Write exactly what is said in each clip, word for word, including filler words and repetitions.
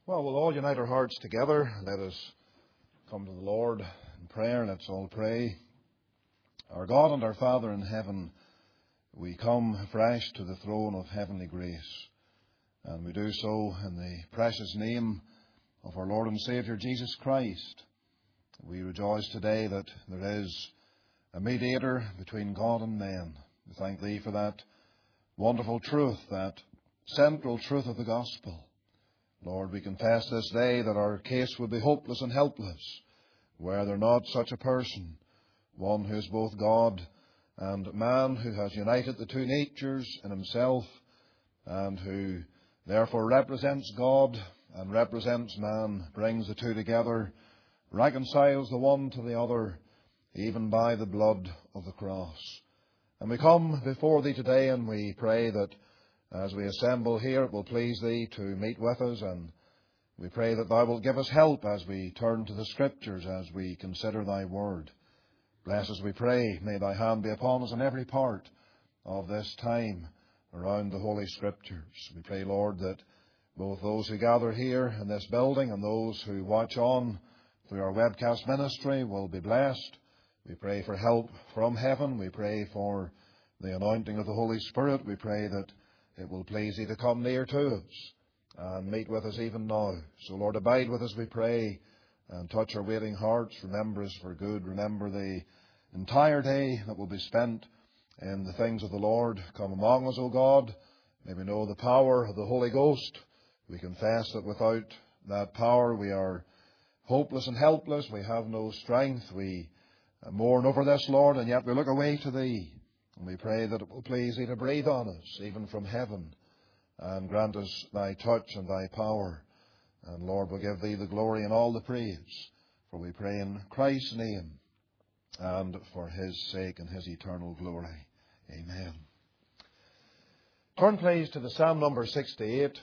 Well, we'll all unite our hearts together. Let us come to the Lord in prayer. Let's all pray. Our God and our Father in heaven, we come afresh to the throne of heavenly grace. And we do so in the precious name of our Lord and Saviour Jesus Christ. We rejoice today that there is a mediator between God and men. We thank Thee for that wonderful truth, that central truth of the gospel. Lord, we confess this day that our case would be hopeless and helpless were there not such a person, one who is both God and man, who has united the two natures in himself and who therefore represents God and represents man, brings the two together, reconciles the one to the other, even by the blood of the cross. And we come before Thee today and we pray that as we assemble here, it will please Thee to meet with us, and we pray that Thou wilt give us help as we turn to the Scriptures, as we consider Thy Word. Bless us, we pray. May Thy hand be upon us in every part of this time around the Holy Scriptures. We pray, Lord, that both those who gather here in this building and those who watch on through our webcast ministry will be blessed. We pray for help from heaven. We pray for the anointing of the Holy Spirit. We pray that it will please Thee to come near to us and meet with us even now. So, Lord, abide with us, we pray, and touch our waiting hearts. Remember us for good. Remember the entire day that will be spent in the things of the Lord. Come among us, O God. May we know the power of the Holy Ghost. We confess that without that power we are hopeless and helpless. We have no strength. We mourn over this, Lord, and yet we look away to Thee. And we pray that it will please Thee to breathe on us, even from heaven, and grant us Thy touch and Thy power. And Lord, we'll give Thee the glory and all the praise, for we pray in Christ's name and for His sake and His eternal glory. Amen. Turn, please, to the Psalm number sixty-eight.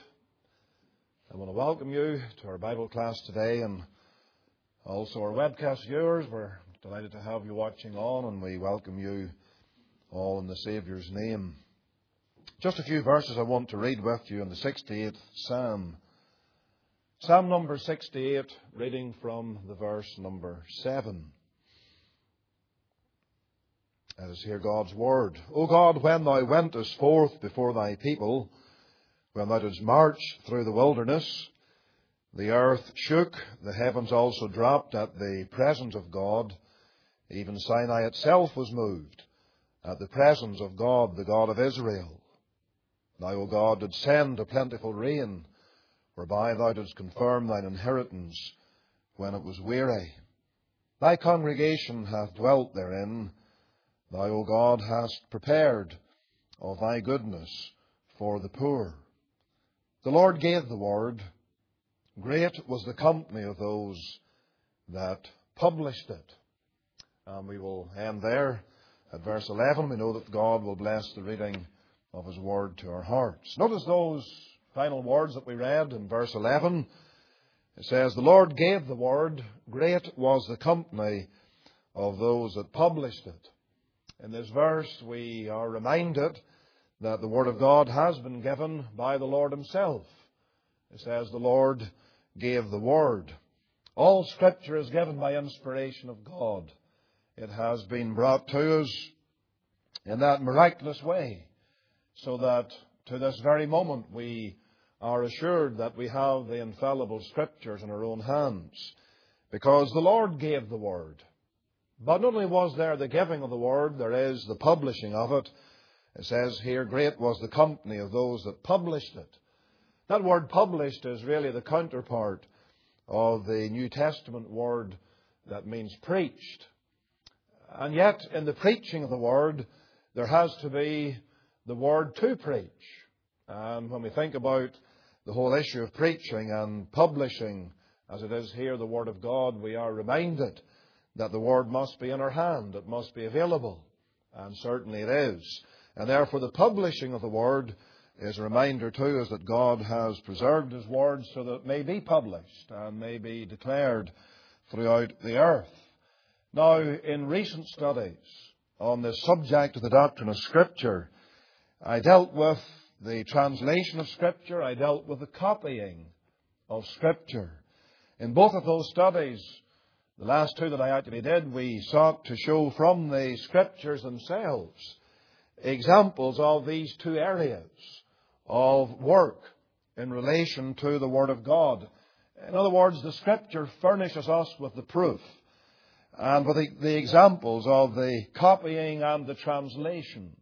I want to welcome you to our Bible class today, and also our webcast viewers. We're delighted to have you watching on, and we welcome you all in the Saviour's name. Just a few verses I want to read with you in the sixty-eighth Psalm. Psalm number sixty-eight, reading from the verse number seven. Let us hear God's word. O God, when Thou wentest forth before Thy people, when Thou didst march through the wilderness, the earth shook, the heavens also dropped at the presence of God. Even Sinai itself was moved at the presence of God, the God of Israel. Thou, O God, didst send a plentiful rain, whereby Thou didst confirm Thine inheritance when it was weary. Thy congregation hath dwelt therein. Thou, O God, hast prepared of Thy goodness for the poor. The Lord gave the word. Great was the company of those that published it. And we will end there. At verse eleven, we know that God will bless the reading of His word to our hearts. Notice those final words that we read in verse eleven. It says, the Lord gave the word, great was the company of those that published it. In this verse, we are reminded that the word of God has been given by the Lord Himself. It says, the Lord gave the word. All Scripture is given by inspiration of God. It has been brought to us in that miraculous way, so that to this very moment we are assured that we have the infallible Scriptures in our own hands, because the Lord gave the word. But not only was there the giving of the word, there is the publishing of it. It says here, great was the company of those that published it. That word published is really the counterpart of the New Testament word that means preached. And yet, in the preaching of the word, there has to be the word to preach. And when we think about the whole issue of preaching and publishing, as it is here, the word of God, we are reminded that the word must be in our hand. It must be available. And certainly it is. And therefore, the publishing of the word is a reminder to us that God has preserved His word so that it may be published and may be declared throughout the earth. Now, in recent studies on the subject of the doctrine of Scripture, I dealt with the translation of Scripture. I dealt with the copying of Scripture. In both of those studies, the last two that I actually did, we sought to show from the Scriptures themselves examples of these two areas of work in relation to the Word of God. In other words, the Scripture furnishes us with the proof and with the, the examples of the copying and the translation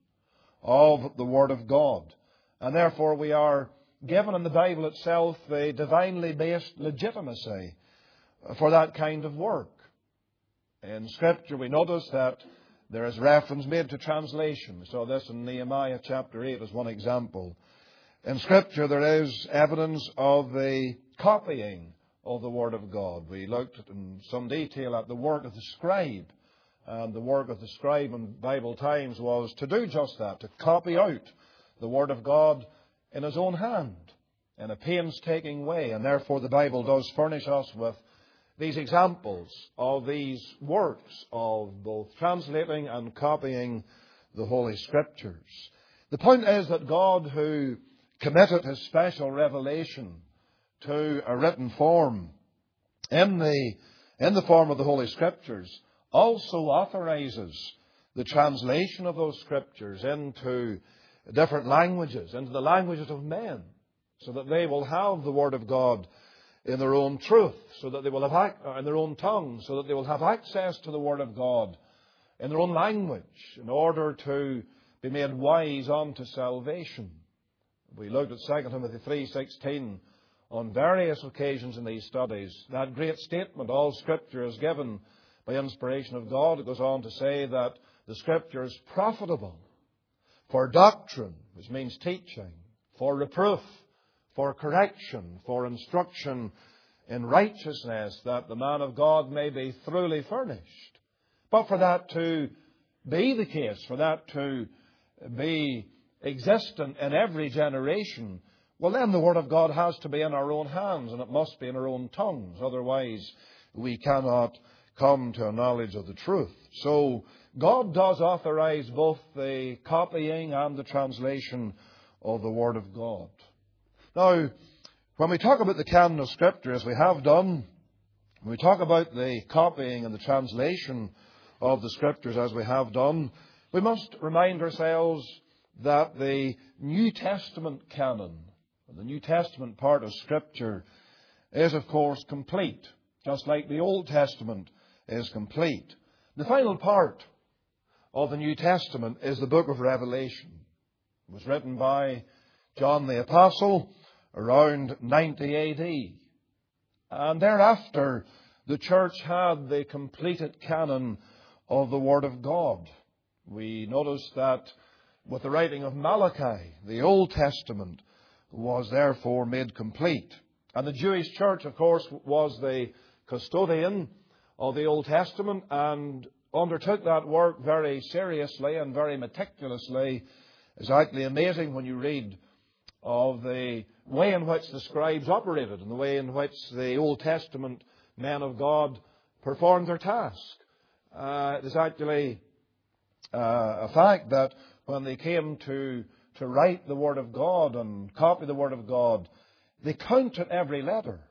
of the Word of God. And therefore we are given in the Bible itself the divinely based legitimacy for that kind of work. In Scripture we notice that there is reference made to translation. We saw this in Nehemiah chapter eight as one example. In Scripture there is evidence of the copying of the Word of God. We looked in some detail at the work of the scribe. And the work of the scribe in Bible times was to do just that, to copy out the Word of God in his own hand, in a painstaking way. And therefore the Bible does furnish us with these examples of these works of both translating and copying the Holy Scriptures. The point is that God, who committed His special revelation to a written form in the, in the form of the Holy Scriptures, also authorizes the translation of those Scriptures into different languages, into the languages of men, so that they will have the Word of God in their own truth, so that they will have ac- in their own tongue, so that they will have access to the Word of God in their own language, in order to be made wise unto salvation. We looked at Second Timothy three sixteen on various occasions in these studies. That great statement, all Scripture is given by inspiration of God. It goes on to say that the Scripture is profitable for doctrine, which means teaching, for reproof, for correction, for instruction in righteousness, that the man of God may be thoroughly furnished. But for that to be the case, for that to be existent in every generation, well, then the Word of God has to be in our own hands, and it must be in our own tongues. Otherwise, we cannot come to a knowledge of the truth. So, God does authorize both the copying and the translation of the Word of God. Now, when we talk about the canon of Scripture, as we have done, when we talk about the copying and the translation of the Scriptures, as we have done, we must remind ourselves that the New Testament canon, the New Testament part of Scripture, is, of course, complete, just like the Old Testament is complete. The final part of the New Testament is the book of Revelation. It was written by John the Apostle around ninety A D. And thereafter, the church had the completed canon of the Word of God. We notice that with the writing of Malachi, the Old Testament was therefore made complete. And the Jewish church, of course, was the custodian of the Old Testament and undertook that work very seriously and very meticulously. It's actually amazing when you read of the way in which the scribes operated and the way in which the Old Testament men of God performed their task. Uh, it is actually uh, a fact that when they came to, to write the Word of God and copy the Word of God, they counted every letter.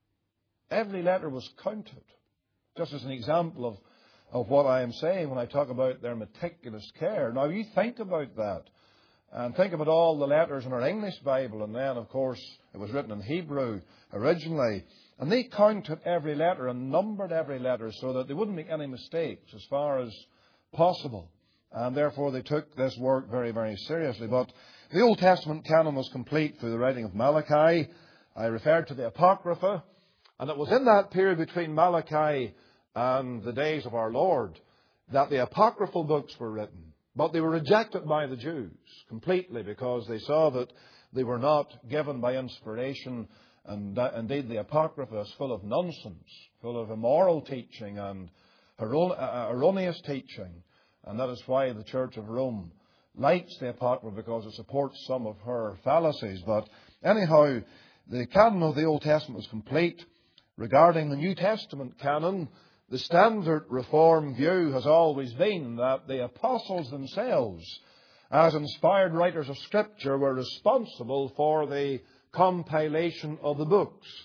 Every letter was counted. Just as an example of, of what I am saying when I talk about their meticulous care. Now, you think about that. And think about all the letters in our English Bible. And then, of course, it was written in Hebrew originally. And they counted every letter and numbered every letter so that they wouldn't make any mistakes as far as possible. And therefore, they took this work very, very seriously. But the Old Testament canon was complete through the writing of Malachi. I referred to the Apocrypha. And it was in that period between Malachi and the days of our Lord that the apocryphal books were written. But they were rejected by the Jews completely because they saw that they were not given by inspiration. And that, indeed, the Apocrypha is full of nonsense, full of immoral teaching and erroneous teaching. And that is why the Church of Rome likes the Apocrypha, because it supports some of her fallacies. But anyhow, the canon of the Old Testament was complete. Regarding the New Testament canon, the standard Reform view has always been that the apostles themselves, as inspired writers of Scripture, were responsible for the compilation of the books.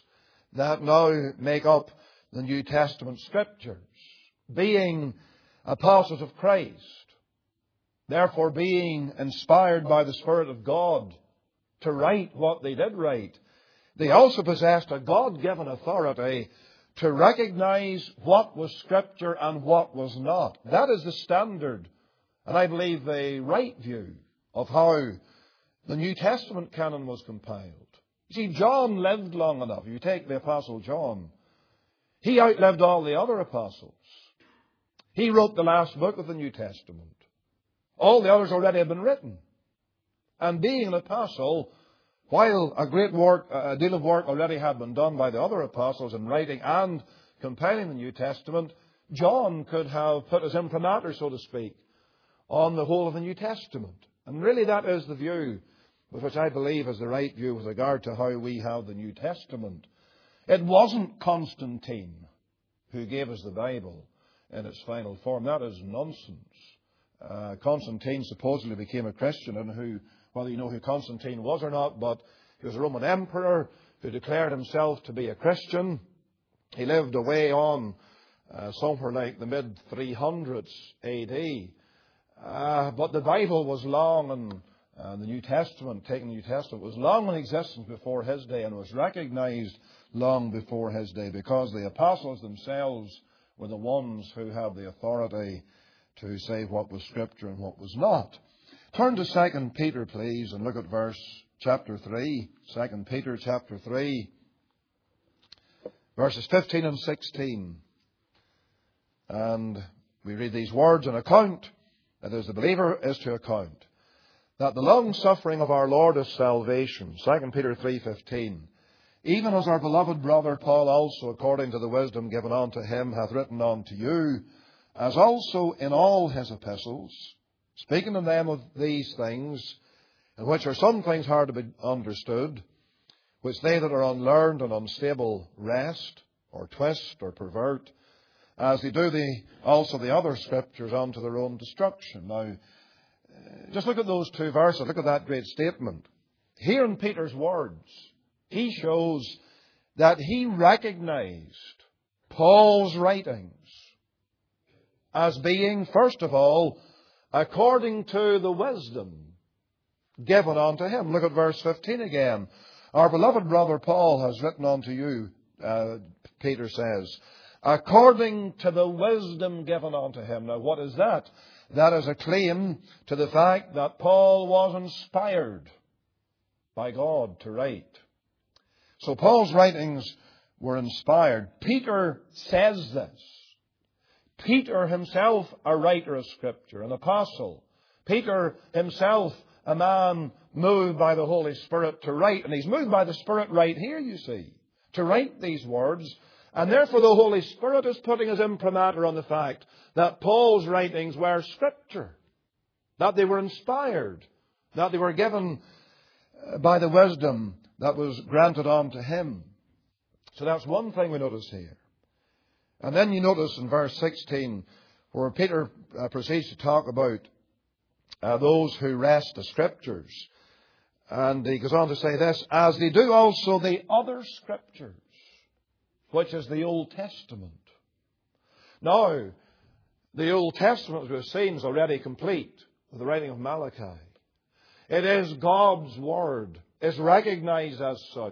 that now make up the New Testament Scriptures, being apostles of Christ, therefore being inspired by the Spirit of God to write what they did write, they also possessed a God-given authority to recognize what was Scripture and what was not. That is the standard, and I believe the right view of how the New Testament canon was compiled. You see, John lived long enough. If you take the Apostle John, he outlived all the other apostles. He wrote the last book of the New Testament. All the others already had been written. And being an apostle, while a great work, a deal of work already had been done by the other apostles in writing and compiling the New Testament, John could have put his imprimatur, so to speak, on the whole of the New Testament. And really that is the view which I believe is the right view with regard to how we have the New Testament. It wasn't Constantine who gave us the Bible in its final form. That is nonsense. Uh, Constantine supposedly became a Christian, and who, whether you know who Constantine was or not, but he was a Roman emperor who declared himself to be a Christian. He lived away on uh, somewhere like the mid three hundreds A D. Uh, but the Bible was long, and uh, the New Testament, taking the New Testament, was long in existence before his day and was recognized long before his day, because the apostles themselves were the ones who had the authority to say what was Scripture and what was not. Turn to Second Peter, please, and look at verse chapter three. Second Peter chapter three, verses fifteen and sixteen. And we read these words: "An account, that is, the believer is to account, that the long suffering of our Lord is salvation." Second Peter three fifteen. "Even as our beloved brother Paul also, according to the wisdom given unto him, hath written unto you, as also in all his epistles, speaking in them of these things, in which are some things hard to be understood, which they that are unlearned and unstable wrest, or twist, or pervert, as they do the, also the other Scriptures unto their own destruction." Now, just look at those two verses. Look at that great statement. Here in Peter's words, he shows that he recognized Paul's writings as being, first of all, according to the wisdom given unto him. Look at verse fifteen again. "Our beloved brother Paul has written unto you," uh, Peter says, "according to the wisdom given unto him." Now, what is that? That is a claim to the fact that Paul was inspired by God to write. So Paul's writings were inspired. Peter says this. Peter himself, a writer of Scripture, an apostle. Peter himself, a man moved by the Holy Spirit to write. And he's moved by the Spirit right here, you see, to write these words. And therefore the Holy Spirit is putting his imprimatur on the fact that Paul's writings were Scripture, that they were inspired, that they were given by the wisdom that was granted unto him. So that's one thing we notice here. And then you notice in verse sixteen, where Peter uh, proceeds to talk about uh, those who wrest the Scriptures. And he goes on to say this: "As they do also the other Scriptures, which is the Old Testament." Now, the Old Testament, as we've seen, is already complete with the writing of Malachi. It is God's Word. It's recognized as such.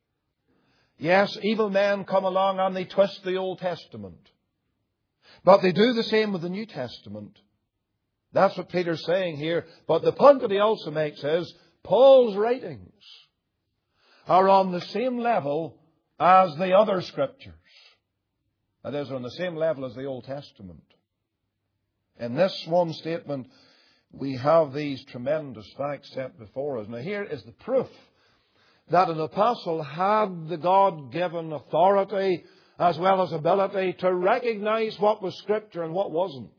Yes, evil men come along and they twist the Old Testament. But they do the same with the New Testament. That's what Peter's saying here. But the point that he also makes is Paul's writings are on the same level as the other Scriptures. That is, on the same level as the Old Testament. In this one statement, we have these tremendous facts set before us. Now, here is the proof that an apostle had the God-given authority as well as ability to recognize what was Scripture and what wasn't.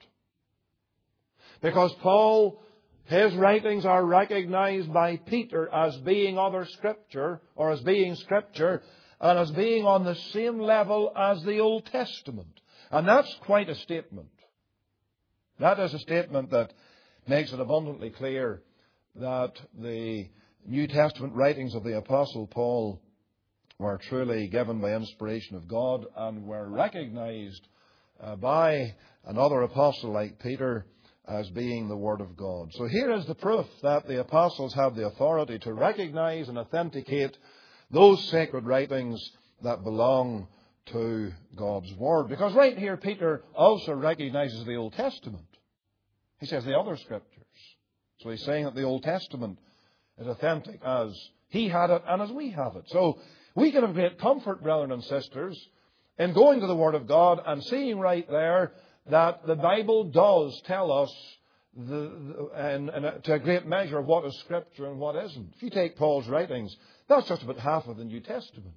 Because Paul, his writings are recognized by Peter as being other Scripture, or as being Scripture, and as being on the same level as the Old Testament. And that's quite a statement. That is a statement that makes it abundantly clear that the New Testament writings of the Apostle Paul were truly given by inspiration of God and were recognized uh, by another apostle like Peter as being the Word of God. So here is the proof that the apostles have the authority to recognize and authenticate those sacred writings that belong to God's Word. Because right here Peter also recognizes the Old Testament. He says the other Scriptures. So he's saying that the Old Testament is authentic as he had it and as we have it. So we can have great comfort, brethren and sisters, in going to the Word of God and seeing right there that the Bible does tell us the, the, and, and to a great measure of what is Scripture and what isn't. If you take Paul's writings, that's just about half of the New Testament.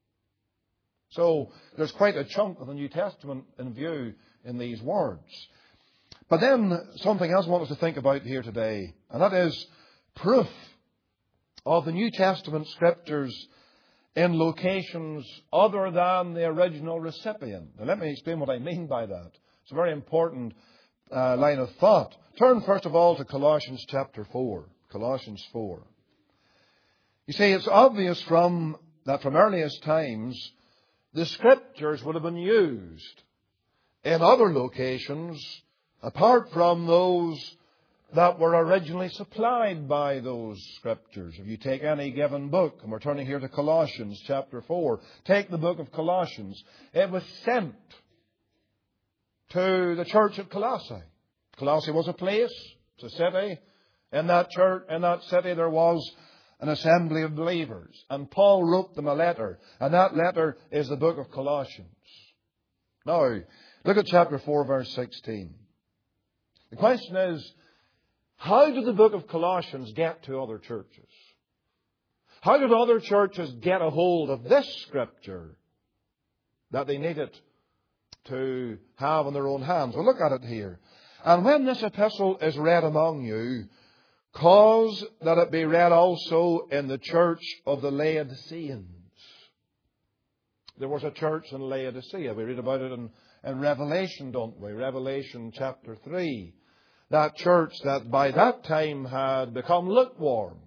So there's quite a chunk of the New Testament in view in these words. But then something else I want us to think about here today, and that is proof of the New Testament Scriptures in locations other than the original recipient. Now let me explain what I mean by that. It's a very important uh, line of thought. Turn first of all to Colossians chapter four. Colossians four. You see, it's obvious from that from earliest times the Scriptures would have been used in other locations apart from those that were originally supplied by those Scriptures. If you take any given book, and we're turning here to Colossians chapter four, take the book of Colossians. It was sent to the church at Colossae. Colossae was a place, it's a city. In that church, in that city there was an assembly of believers. And Paul wrote them a letter. And that letter is the book of Colossians. Now, look at chapter four, verse sixteen. The question is, how did the book of Colossians get to other churches? How did other churches get a hold of this Scripture that they needed to have in their own hands? Well, look at it here. And when this epistle is read among you, cause that it be read also in the church of the Laodiceans. There was a church in Laodicea. We read about it in, in Revelation, don't we? Revelation chapter three. That church that by that time had become lukewarm.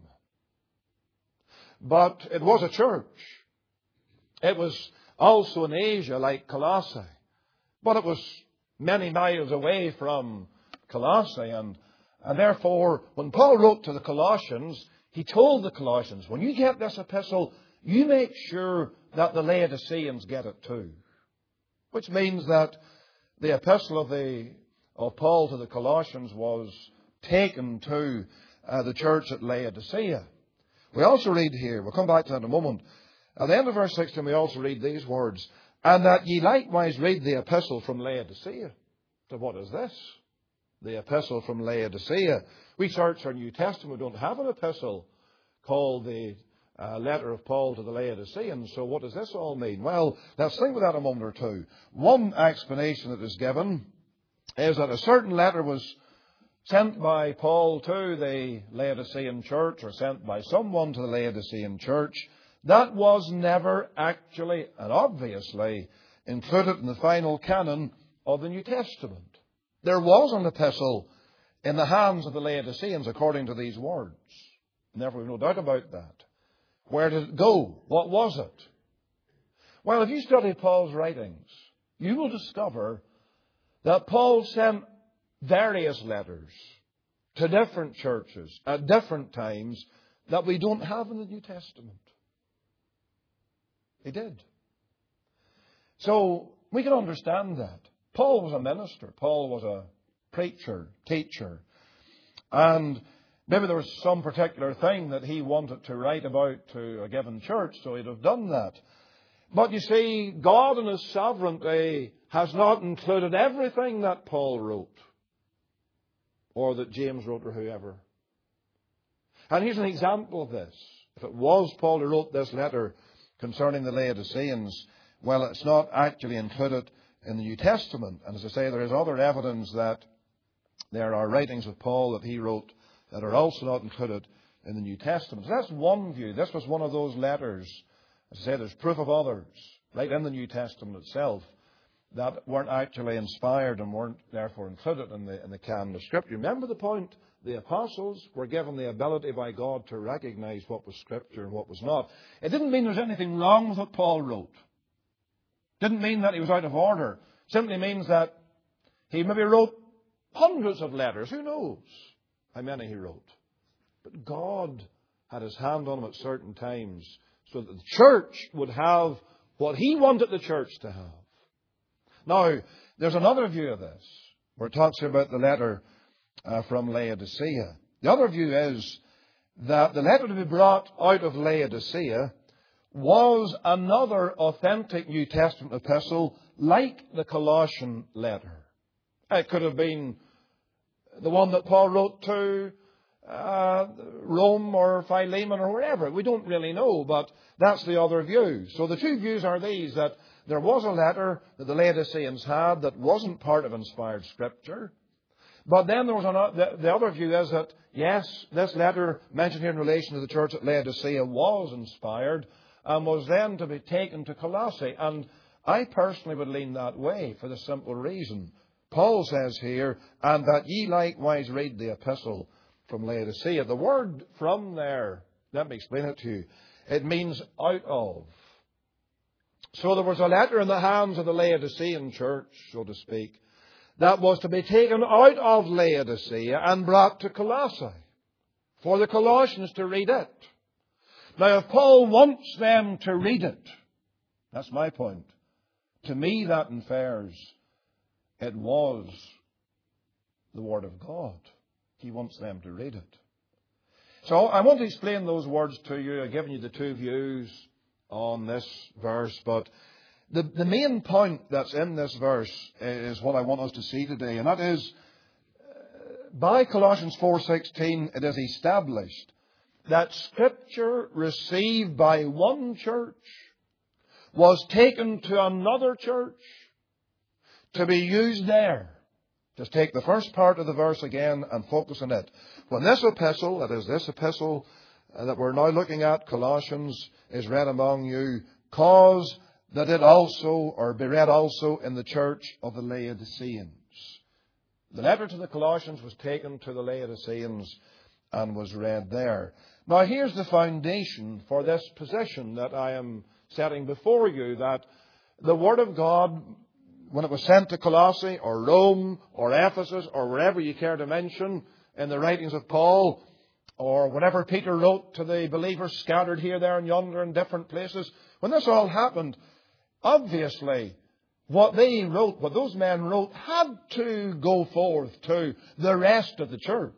But it was a church. It was also in Asia like Colossae. But it was many miles away from Colossae. And, and therefore, when Paul wrote to the Colossians, he told the Colossians, when you get this epistle, you make sure that the Laodiceans get it too. Which means that the epistle of the of Paul to the Colossians was taken to uh, the church at Laodicea. We also read here, we'll come back to that in a moment, at the end of verse sixteen we also read these words, and that ye likewise read the epistle from Laodicea. So what is this? The epistle from Laodicea. We search our New Testament, we don't have an epistle called the uh, letter of Paul to the Laodiceans. So what does this all mean? Well, let's think about that a moment or two. One explanation that is given is that a certain letter was sent by Paul to the Laodicean church, or sent by someone to the Laodicean church, that was never actually and obviously included in the final canon of the New Testament. There was an epistle in the hands of the Laodiceans according to these words. Never, we've no doubt about that. Where did it go? What was it? Well, if you study Paul's writings, you will discover that Paul sent various letters to different churches at different times that we don't have in the New Testament. He did. So we can understand that. Paul was a minister. Paul was a preacher, teacher. And maybe there was some particular thing that he wanted to write about to a given church, so he'd have done that. But you see, God in His sovereignty has not included everything that Paul wrote, or that James wrote, or whoever. And here's an example of this. If it was Paul who wrote this letter concerning the Laodiceans, well, it's not actually included in the New Testament. And as I say, there is other evidence that there are writings of Paul that he wrote that are also not included in the New Testament. So that's one view. This was one of those letters. As I say, there's proof of others right in the New Testament itself that weren't actually inspired and weren't therefore included in the, in the canon of Scripture. Remember the point the apostles were given the ability by God to recognize what was Scripture and what was not. It didn't mean there's anything wrong with what Paul wrote. It didn't mean that he was out of order. It simply means that he maybe wrote hundreds of letters. Who knows how many he wrote? But God had his hand on him at certain times so that the church would have what he wanted the church to have. Now, there's another view of this, where it talks about the letter uh, from Laodicea. The other view is that the letter to be brought out of Laodicea was another authentic New Testament epistle like the Colossian letter. It could have been the one that Paul wrote to uh, Rome or Philemon or wherever. We don't really know, but that's the other view. So the two views are these, that there was a letter that the Laodiceans had that wasn't part of inspired Scripture. But then there was another, the, the other view is that, yes, this letter mentioned here in relation to the church at Laodicea was inspired and was then to be taken to Colossae. And I personally would lean that way for the simple reason. Paul says here, and that ye likewise read the epistle from Laodicea. The word from there, let me explain it to you. It means out of. So there was a letter in the hands of the Laodicean church, so to speak, that was to be taken out of Laodicea and brought to Colossae for the Colossians to read it. Now, if Paul wants them to read it, that's my point. To me, that infers it was the Word of God. He wants them to read it. So I want to explain those words to you. I've given you the two views on this verse, but the, the main point that's in this verse is what I want us to see today, and that is, by Colossians four sixteen, it is established that Scripture received by one church was taken to another church to be used there. Just take the first part of the verse again and focus on it. When this epistle, that is this epistle that we're now looking at, Colossians, is read among you, cause that it also, or be read also in the church of the Laodiceans. The letter to the Colossians was taken to the Laodiceans and was read there. Now here's the foundation for this position that I am setting before you, that the Word of God, when it was sent to Colossae or Rome or Ephesus or wherever you care to mention in the writings of Paul, or whatever Peter wrote to the believers scattered here, there and yonder in different places, when this all happened, obviously what they wrote, what those men wrote, had to go forth to the rest of the church.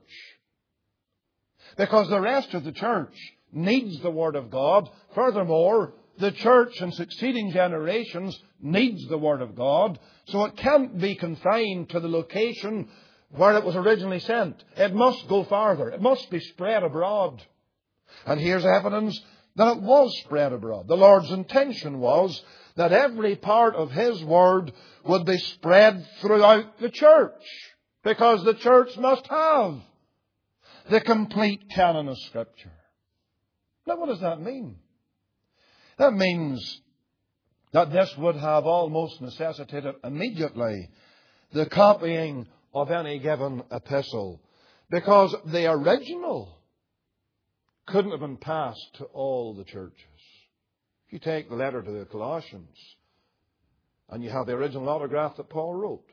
Because the rest of the church needs the Word of God. Furthermore, the church in succeeding generations needs the Word of God. So it can't be confined to the location where it was originally sent. It must go farther. It must be spread abroad. And here's evidence that it was spread abroad. The Lord's intention was that every part of His Word would be spread throughout the church, because the church must have the complete canon of Scripture. Now, what does that mean? That means that this would have almost necessitated immediately the copying of any given epistle, because the original couldn't have been passed to all the churches. If you take the letter to the Colossians and you have the original autograph that Paul wrote,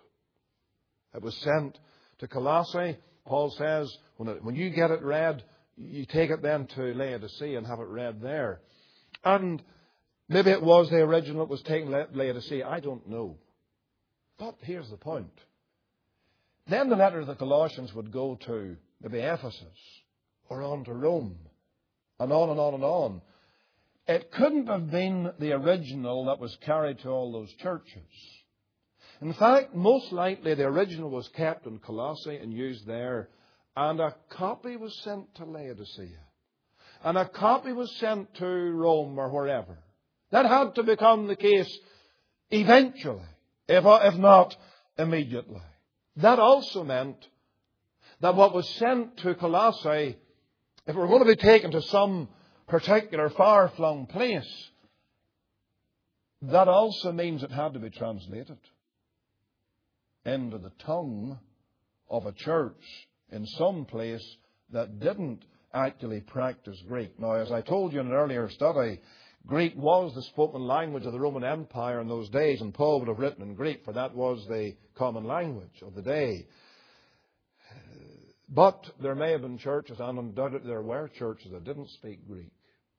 it was sent to Colossae. Paul says, when, it, when you get it read, you take it then to Laodicea and have it read there. And maybe it was the original that was taken to Laodicea. I don't know. But here's the point. Then the letter of the Colossians would go to maybe Ephesus or on to Rome and on and on and on. It couldn't have been the original that was carried to all those churches. In fact, most likely the original was kept in Colossae and used there, and a copy was sent to Laodicea. And a copy was sent to Rome or wherever. That had to become the case eventually, if, if not immediately. That also meant that what was sent to Colossae, if it were going to be taken to some particular far-flung place, that also means it had to be translated into the tongue of a church in some place that didn't actually practice Greek. Now, as I told you in an earlier study, Greek was the spoken language of the Roman Empire in those days, and Paul would have written in Greek, for that was the common language of the day. But there may have been churches, and undoubtedly there were churches that didn't speak Greek.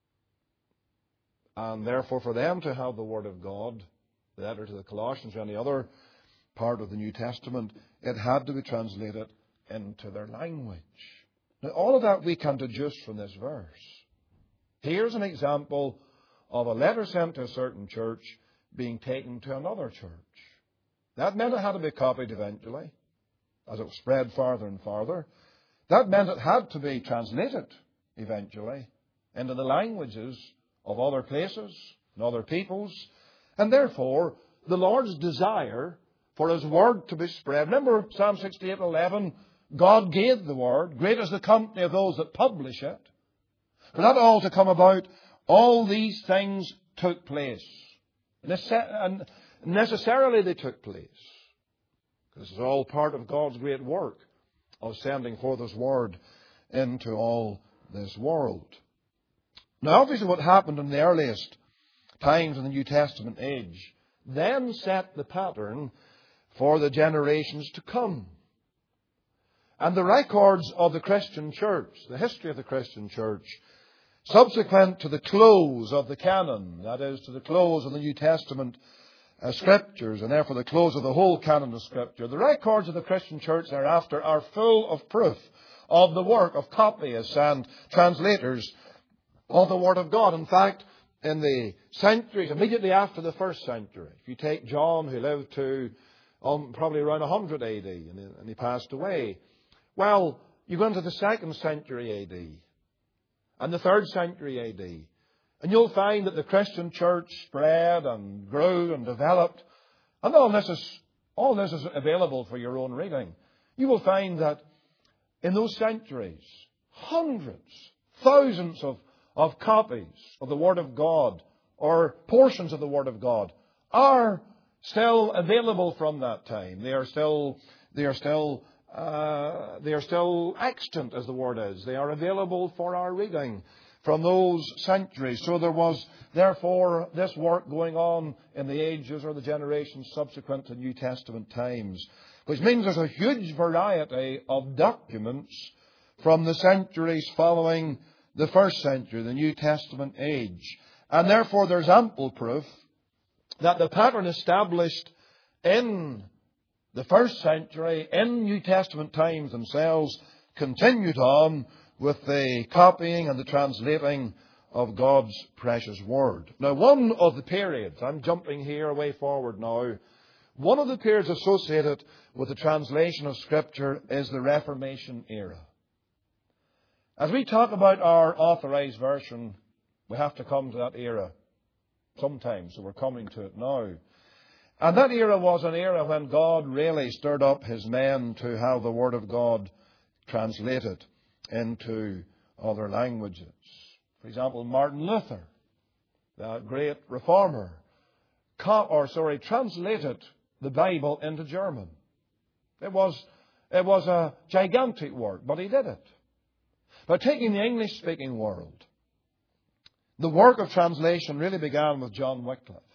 And therefore, for them to have the Word of God, the letter to the Colossians or any other part of the New Testament, it had to be translated into their language. Now, all of that we can deduce from this verse. Here's an example of a letter sent to a certain church being taken to another church. That meant it had to be copied eventually, as it spread farther and farther. That meant it had to be translated eventually into the languages of other places and other peoples. And therefore, the Lord's desire for His Word to be spread. Remember Psalm sixty-eight eleven, God gave the Word, great is the company of those that publish it. For that all to come about, all these things took place. And necessarily they took place. This is all part of God's great work of sending forth His Word into all this world. Now, obviously what happened in the earliest times in the New Testament age then set the pattern for the generations to come. And the records of the Christian church, the history of the Christian church, subsequent to the close of the canon, that is, to the close of the New Testament uh, Scriptures, and therefore the close of the whole canon of Scripture, the records of the Christian church thereafter are full of proof of the work of copyists and translators of the Word of God. In fact, in the centuries immediately after the first century, if you take John, who lived to um, probably around one hundred A D, and he, and he passed away, well, you go into the second century A D and the third century A D, and you'll find that the Christian church spread and grew and developed. And all this is, all this is available for your own reading. You will find that in those centuries, hundreds, thousands of, of copies of the Word of God, or portions of the Word of God, are still available from that time. They are still, they are still Uh, they are still extant, as the word is. They are available for our reading from those centuries. So there was, therefore, this work going on in the ages or the generations subsequent to New Testament times, which means there's a huge variety of documents from the centuries following the first century, the New Testament age. And therefore there's ample proof that the pattern established in the first century, in New Testament times themselves, continued on with the copying and the translating of God's precious Word. Now, one of the periods, I'm jumping here way forward now, one of the periods associated with the translation of Scripture is the Reformation era. As we talk about our authorized version, we have to come to that era sometime, so we're coming to it now. And that era was an era when God really stirred up His men to have the Word of God translated into other languages. For example, Martin Luther, the great reformer, or sorry, translated the Bible into German. It was, it was a gigantic work, but he did it. But taking the English-speaking world, the work of translation really began with John Wycliffe.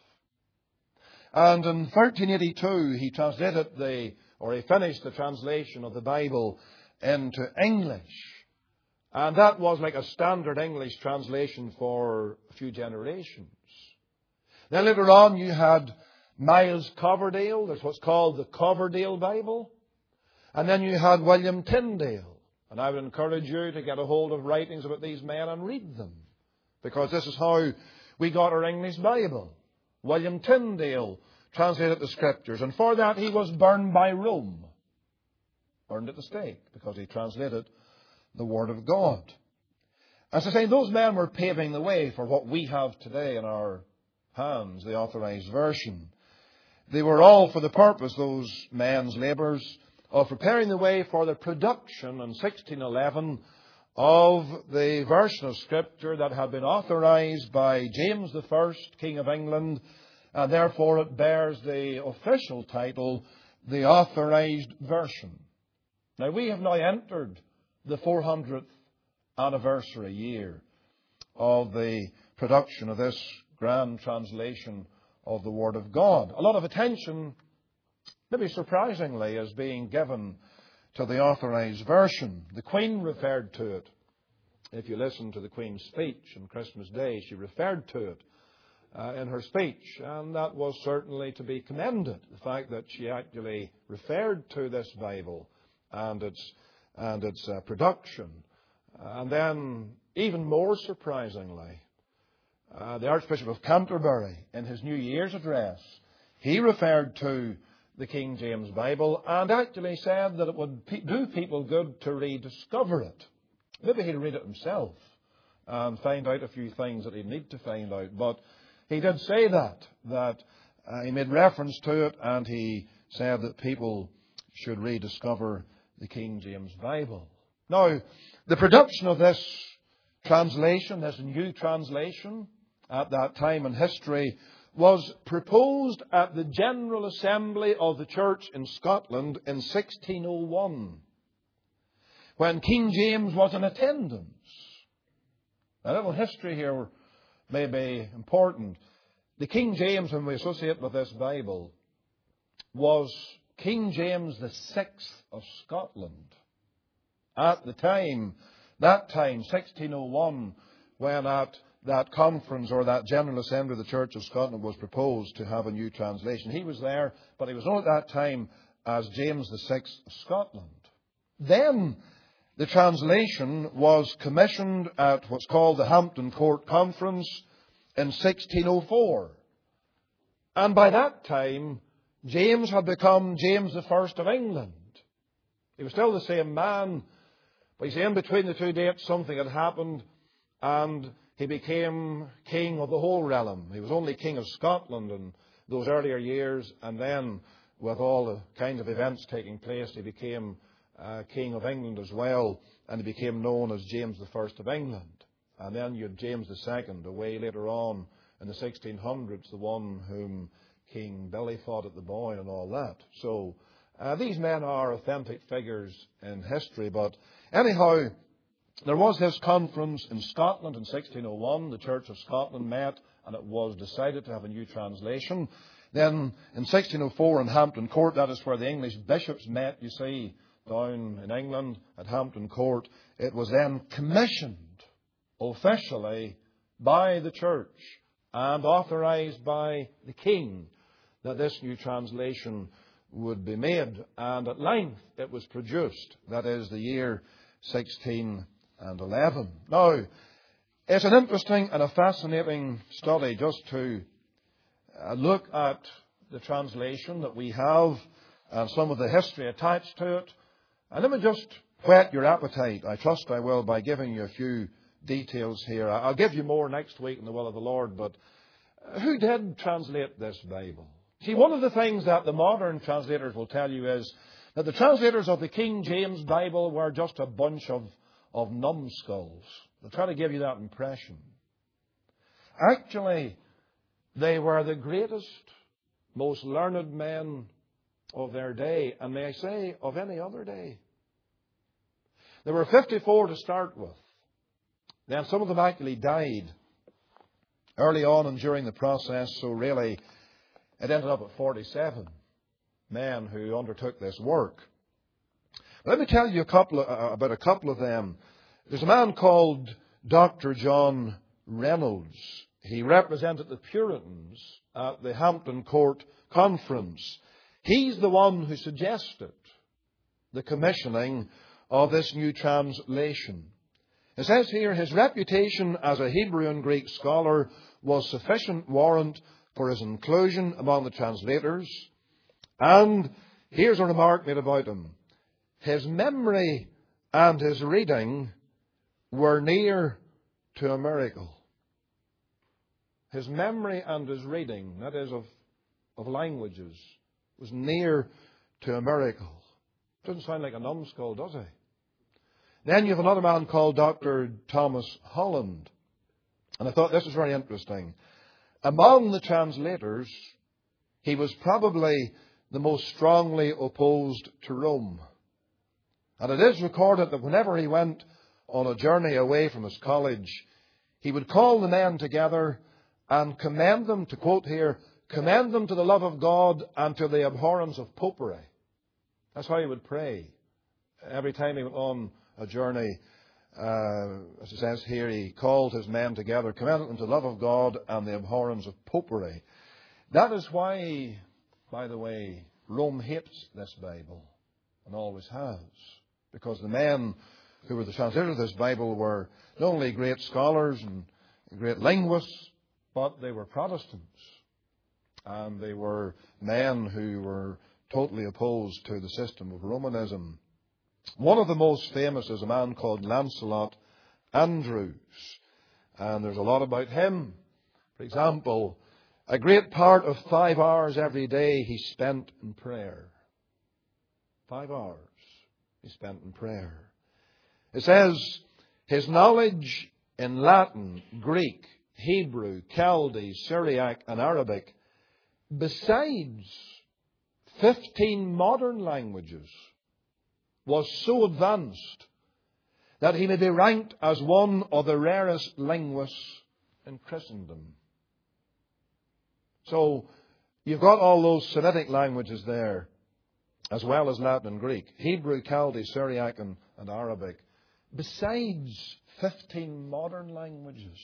And in thirteen eighty-two, he translated the, or he finished the translation of the Bible into English. And that was like a standard English translation for a few generations. Then later on, you had Miles Coverdale. There's what's called the Coverdale Bible. And then you had William Tyndale. And I would encourage you to get a hold of writings about these men and read them, because this is how we got our English Bible. William Tyndale translated the Scriptures, and for that he was burned by Rome. Burned at the stake, because he translated the Word of God. As I say, those men were paving the way for what we have today in our hands, the authorized version. They were all for the purpose, those men's labours, of preparing the way for the production in sixteen eleven of the version of Scripture that had been authorized by James the First, King of England, and therefore it bears the official title, the Authorized Version. Now, we have now entered the four hundredth anniversary year of the production of this grand translation of the Word of God. A lot of attention, maybe surprisingly, is being given to the Authorised Version. The Queen referred to it. If you listen to the Queen's speech on Christmas Day, she referred to it uh, in her speech, and that was certainly to be commended, the fact that she actually referred to this Bible and its, and its uh, production. And then, even more surprisingly, uh, the Archbishop of Canterbury, in his New Year's address, he referred to the King James Bible and actually said that it would pe- do people good to rediscover it. Maybe he'd read it himself and find out a few things that he'd need to find out. But he did say that, that uh, he made reference to it, and he said that people should rediscover the King James Bible. Now, the production of this translation, this new translation, at that time in history, was proposed at the General Assembly of the Church in Scotland in sixteen oh one, when King James was in attendance. A little history here may be important. The King James, when we associate with this Bible, was King James the Sixth of Scotland. At the time, that time, sixteen oh one, when at that conference or that General Assembly of the Church of Scotland was proposed to have a new translation. He was there, but he was known at that time as James the Sixth of Scotland. Then the translation was commissioned at what's called the Hampton Court Conference in sixteen oh four. And by that time, James had become James the First of England. He was still the same man, but you see, in between the two dates, something had happened, and he became king of the whole realm. He was only king of Scotland in those earlier years, and then, with all the kinds of events taking place, he became uh, king of England as well, and he became known as James the First of England. And then you had James the Second, away later on in the sixteen hundreds, the one whom King Billy fought at the Boyne and all that. So uh, these men are authentic figures in history, but anyhow, there was this conference in Scotland in sixteen oh one. The Church of Scotland met, and it was decided to have a new translation. Then in sixteen oh four in Hampton Court, that is where the English bishops met, you see, down in England at Hampton Court. It was then commissioned officially by the Church and authorised by the King that this new translation would be made. And at length it was produced, that is the year sixteen eleven. Now, it's an interesting and a fascinating study just to uh, look at the translation that we have and some of the history attached to it. And let me just whet your appetite, I trust I will, by giving you a few details here. I'll give you more next week in the will of the Lord, but who did translate this Bible? See, one of the things that the modern translators will tell you is that the translators of the King James Bible were just a bunch of, of numbskulls. They try to give you that impression. Actually, they were the greatest, most learned men of their day, and may I say, of any other day. There were fifty-four to start with. Then some of them actually died early on and during the process, so really it ended up at forty-seven men who undertook this work. Let me tell you a couple of, uh, about a couple of them. There's a man called Doctor John Reynolds. He represented the Puritans at the Hampton Court Conference. He's the one who suggested the commissioning of this new translation. It says here, his reputation as a Hebrew and Greek scholar was sufficient warrant for his inclusion among the translators. And here's a remark made about him. His memory and his reading were near to a miracle. His memory and his reading, that is of, of languages, was near to a miracle. Doesn't sound like a numbskull, does he? Then you have another man called Doctor Thomas Holland. And I thought this was very interesting. Among the translators, he was probably the most strongly opposed to Rome. And it is recorded that whenever he went on a journey away from his college, he would call the men together and commend them, to quote here, commend them to the love of God and to the abhorrence of popery. That's how he would pray. Every time he went on a journey, uh, as it says here, he called his men together, commended them to the love of God and the abhorrence of popery. That is why, by the way, Rome hates this Bible, and always has. Because the men who were the translators of this Bible were not only great scholars and great linguists, but they were Protestants. And they were men who were totally opposed to the system of Romanism. One of the most famous is a man called Lancelot Andrewes. And there's a lot about him. For example, a great part of five hours every day he spent in prayer. Five hours he spent in prayer. It says his knowledge in Latin, Greek, Hebrew, Chaldee, Syriac and Arabic, besides fifteen modern languages, was so advanced that he may be ranked as one of the rarest linguists in Christendom. So you've got all those Semitic languages there, as well as Latin and Greek, Hebrew, Chaldee, Syriac and, and Arabic, besides fifteen modern languages.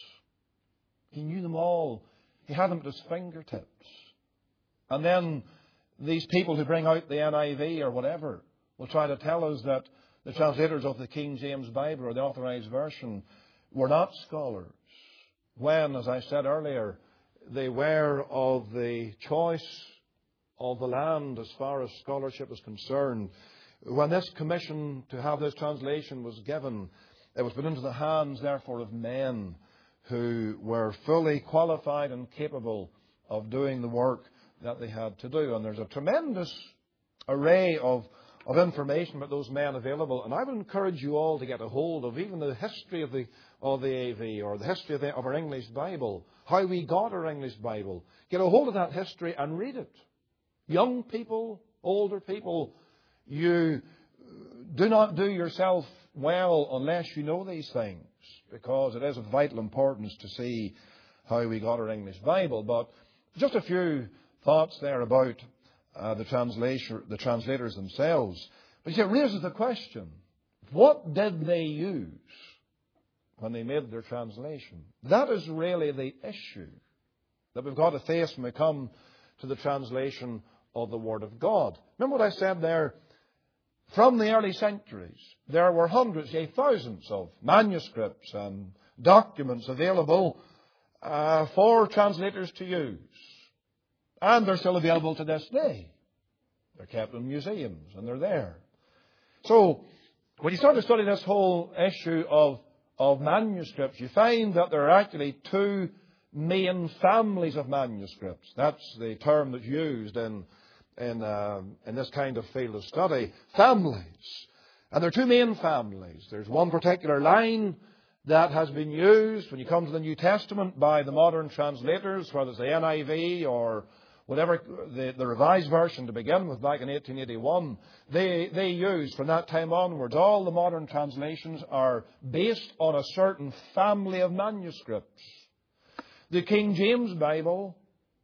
He knew them all. He had them at his fingertips. And then these people who bring out the N I V or whatever will try to tell us that the translators of the King James Bible or the Authorized Version were not scholars, when, as I said earlier, they were of the choice of the land as far as scholarship is concerned. When this commission to have this translation was given, it was put into the hands, therefore, of men who were fully qualified and capable of doing the work that they had to do. And there's a tremendous array of, of information about those men available. And I would encourage you all to get a hold of even the history of the, of the A V or the history of, the, of our English Bible, how we got our English Bible. Get a hold of that history and read it. Young people, older people, you do not do yourself well unless you know these things, because it is of vital importance to see how we got our English Bible. But just a few thoughts there about uh, the, translator, the translators themselves. But you see, it raises the question, what did they use when they made their translation? That is really the issue that we've got to face when we come to the translation of the Word of God. Remember what I said there? From the early centuries, there were hundreds, yea, thousands of manuscripts and documents available uh, for translators to use. And they're still available to this day. They're kept in museums and they're there. So, when you start to study this whole issue of, of manuscripts, you find that there are actually two main families of manuscripts. That's the term that's used in In, uh, in this kind of field of study, families. And there are two main families. There's one particular line that has been used when you come to the New Testament by the modern translators, whether it's the N I V or whatever, the, the Revised Version to begin with back in eighteen eighty-one. They, they used from that time onwards, all the modern translations are based on a certain family of manuscripts. The King James Bible,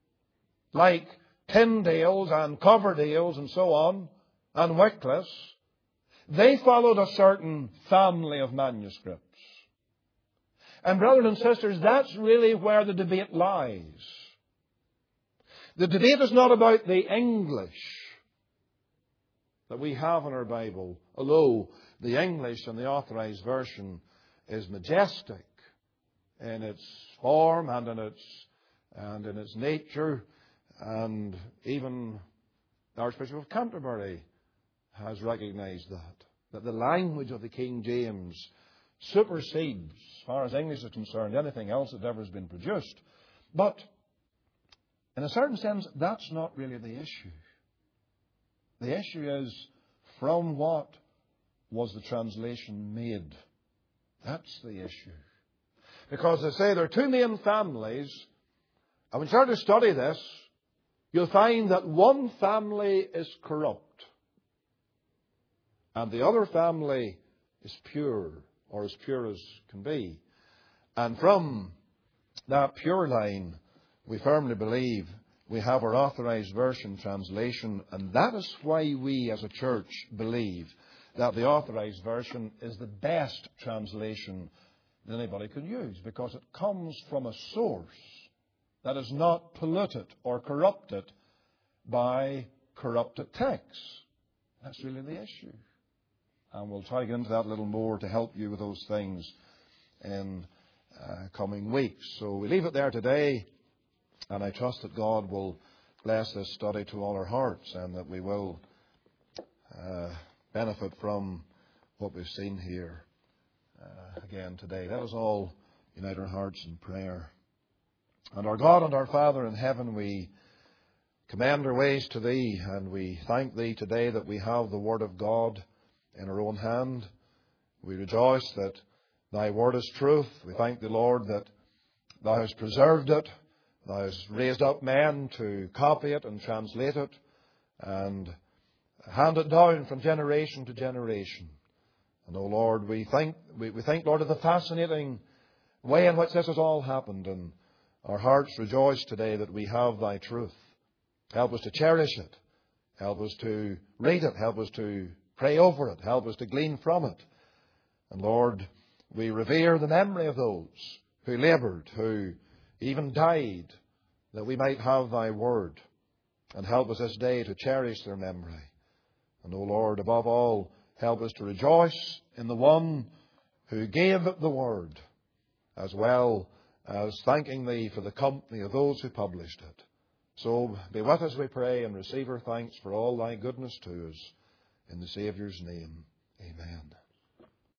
like Tyndale's and Coverdale's and so on, and Wycliffe's, they followed a certain family of manuscripts. And brothers and sisters, that's really where the debate lies. The debate is not about the English that we have in our Bible, although the English and the Authorized Version is majestic in its form and in its, and in its nature. And even the Archbishop of Canterbury has recognized that, that the language of the King James supersedes, as far as English is concerned, anything else that ever has been produced. But in a certain sense, that's not really the issue. The issue is, from what was the translation made? That's the issue. Because they say there are two main families, and when you start to study this, you'll find that one family is corrupt and the other family is pure, or as pure as can be. And from that pure line, we firmly believe we have our Authorized Version translation, and that is why we as a church believe that the Authorized Version is the best translation that anybody could use, because it comes from a source that is not polluted or corrupted by corrupted texts. That's really the issue. And we'll try to get into that a little more to help you with those things in uh, coming weeks. So we leave it there today, and I trust that God will bless this study to all our hearts, and that we will uh, benefit from what we've seen here uh, again today. Let us all unite our hearts in prayer. And our God and our Father in heaven, we commend our ways to Thee, and we thank Thee today that we have the Word of God in our own hand. We rejoice that Thy Word is truth. We thank Thee, Lord, that Thou hast preserved it. Thou hast raised up men to copy it and translate it and hand it down from generation to generation. And, O Lord, we think, we, we think, Lord, of the fascinating way in which this has all happened, and our hearts rejoice today that we have Thy truth. Help us to cherish it. Help us to read it. Help us to pray over it. Help us to glean from it. And Lord, we revere the memory of those who laboured, who even died, that we might have Thy Word. And help us this day to cherish their memory. And, O Lord, above all, help us to rejoice in the one who gave the Word, as well as thanking Thee for the company of those who published it. So be with us, we pray, and receive our thanks for all Thy goodness to us. In the Saviour's name, amen.